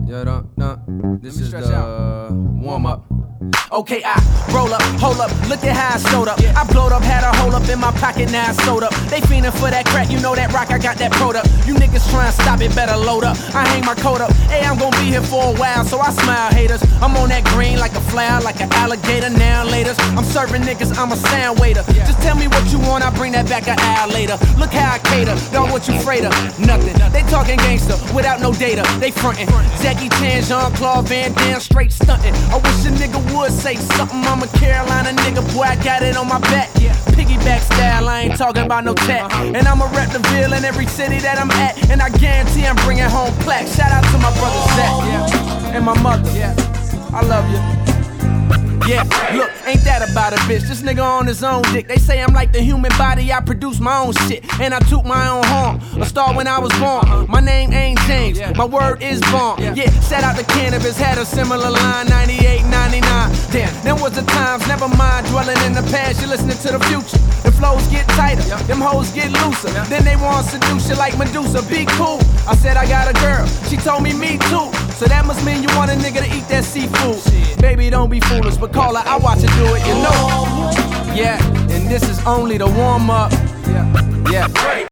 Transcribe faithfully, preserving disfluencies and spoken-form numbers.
Yeah, don't, no. This is the out. warm up. Okay, I roll up, hold up, look at how I showed up. I blowed up, had a hole up in my pocket, now I sold up. They fiendin' for that crack, you know that rock, I got that product. You niggas tryin' to stop it, better load up. I hang my coat up, hey, I'm gon' be here for a while, so I smile, haters. I'm on that green like a flower, like an alligator, now laters. I'm serving niggas, I'm a sound waiter. Just tell me what you want, I bring that back an hour later. Look how I cater, dog, what you afraid of? Nothing. They talking gangster without no data, they frontin'. Jackie Chan, Jean-Claude Van Damme, straight stuntin'. I wish a nigga would say something, I'm a Carolina nigga, boy, I got it on my back. Piggyback style, I ain't talking about no tat. And I'ma rep the Ville in every city that I'm at. And I guarantee I'm bringing home plaques. Shout out to my brother Zach and my mother. I love you. Yeah, look, ain't that about a bitch? This nigga on his own dick. They say I'm like the human body, I produce my own shit. And I toot my own horn, a star when I was born. My name ain't James, my word is Bond. Yeah, shout out to Cannabis, had a similar line, ninety-eight, ninety-nine. Damn, there was the times, never mind dwelling in the past, you're listening to the future. The flows get tighter, them hoes get looser. Then they want to seduce you like Medusa, be cool. I said I got a girl, she told me me too. So that must mean you want a nigga to eat that seafood. Baby, don't be foolish, but call her, I watch her do it, you know. Yeah, and this is only the warm up. Yeah, yeah.